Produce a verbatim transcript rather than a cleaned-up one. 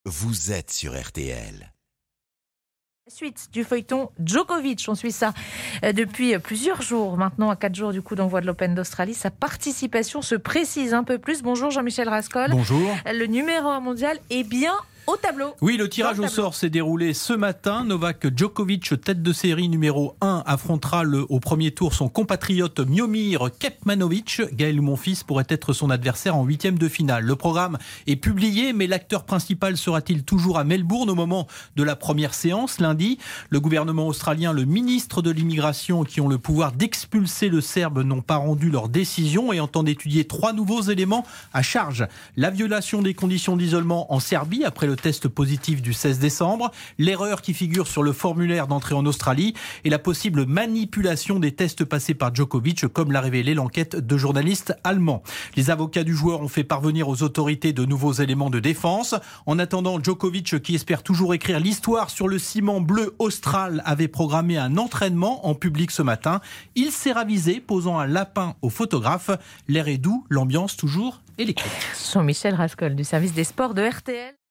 Vous êtes sur R T L. Suite du feuilleton Djokovic, on suit ça depuis plusieurs jours, maintenant à quatre jours du coup d'envoi de l'Open d'Australie. Sa participation se précise un peu plus. Bonjour Jean-Michel Rascol. Bonjour. Le numéro un mondial est bien au tableau. Oui, le tirage au sort s'est déroulé ce matin. Novak Djokovic, tête de série numéro un, affrontera le, au premier tour son compatriote Miomir Kecmanovic. Gaël Monfils pourrait être son adversaire en huitième de finale. Le programme est publié, mais l'acteur principal sera-t-il toujours à Melbourne au moment de la première séance lundi? Le gouvernement australien, le ministre de l'immigration, qui ont le pouvoir d'expulser le Serbe, n'ont pas rendu leur décision et entendent étudier trois nouveaux éléments à charge. La violation des conditions d'isolement en Serbie après le le test positif du seize décembre, l'erreur qui figure sur le formulaire d'entrée en Australie et la possible manipulation des tests passés par Djokovic, comme l'a révélé l'enquête de journalistes allemands. Les avocats du joueur ont fait parvenir aux autorités de nouveaux éléments de défense. En attendant, Djokovic, qui espère toujours écrire l'histoire sur le ciment bleu austral, avait programmé un entraînement en public ce matin. Il s'est ravisé, posant un lapin au photographe. L'air est doux, l'ambiance toujours électrique. Jean-Michel Rascol du service des sports de R T L.